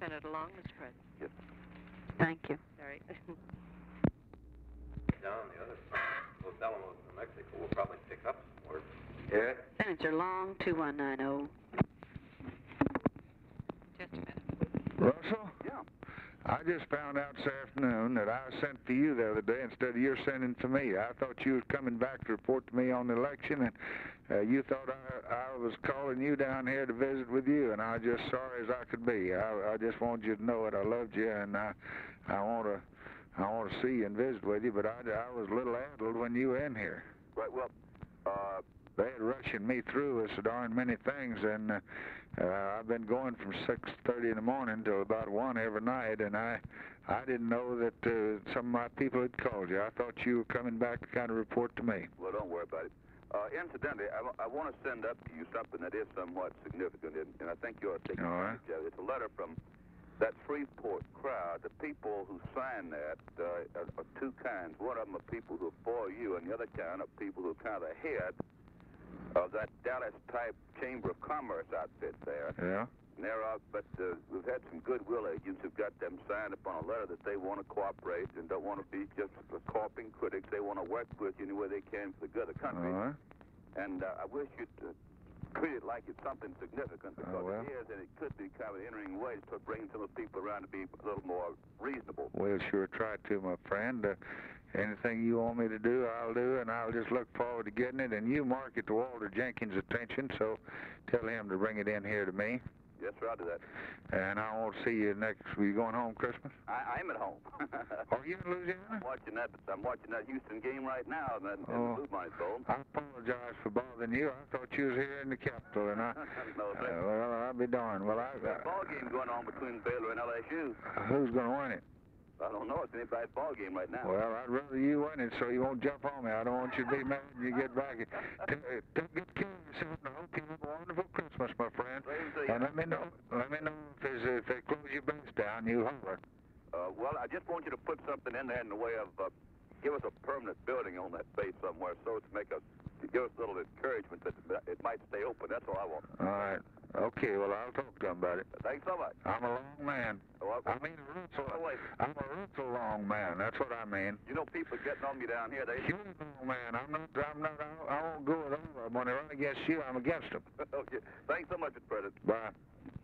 send it along, Mr. President. Yes. Thank you. Sorry. Down the other, Los Alamos, New Mexico, will probably pick up some work. Yeah? Senator Long, 2190. Just a minute. Russell? Yeah. I just found out this afternoon that I sent for you the other day instead of you sending for me. I thought you was coming back to report to me on the election, and you thought I was calling you down here to visit with you, and I was just sorry as I could be. I just wanted you to know it. I loved you, and I want to see you and visit with you, but I was a little addled when you were in here. Right, well, They had rushing me through so darn many things, and I've been going from 6:30 in the morning till about 1 every night, and I didn't know that some of my people had called you. I thought you were coming back to kind of report to me. well, don't worry about it. Incidentally, I want to send up to you something that is somewhat significant, and I think you ought to take All right. advantage of it. It's a letter from that Shreveport crowd. The people who signed that are two kinds. One of them are people who are for you, and the other kind are people who are kind of ahead of that Dallas-type Chamber of Commerce outfit there. Yeah? And they're out, but we've had some goodwill agents who've got them signed upon a letter that they want to cooperate and don't want to be just carping critics. They want to work with you any way they can for the good of the country. All right. And I wish you'd treat it like it's something significant, because well. it is, and it could be kind of an entering way to bring some of the people around to be a little more reasonable. We'll sure try to, my friend. Anything you want me to do, I'll do, and I'll just look forward to getting it. And you mark it to Walter Jenkins' attention, so tell him to bring it in here to me. Yes, sir, I'll do that. And I won't see you next. Are you going home Christmas? I'm at home. Are you in Louisiana? I'm watching that Houston game right now, and that Blue Money's gold. I apologize for bothering you. I thought you was here in the capital, and No, sir. well, I'll be darned. Well, There's a ball game going on between Baylor and LSU. Who's going to win it? I don't know. It's anybody's ball game right now. Well, I'd rather you win it so you won't jump on me. I don't want you to be mad when you get back. Take good care of yourself, and I hope you have a wonderful Christmas, my friend. Same to you. And let me know if they close your base down, you holler. Well, I just want you to put something in there in the way of give us a permanent building on that base somewhere, so to give us a little encouragement that it might stay open. That's all I want. All right. Okay, well, I'll talk to them about it. Thanks so much. I'm a long man. Well, I'm a real long man. That's what I mean. You know, people getting on me down here. They. You're a long man. I won't go with all of them. When they run against you, I'm against them. Okay. Thanks so much, Mr. President. Bye.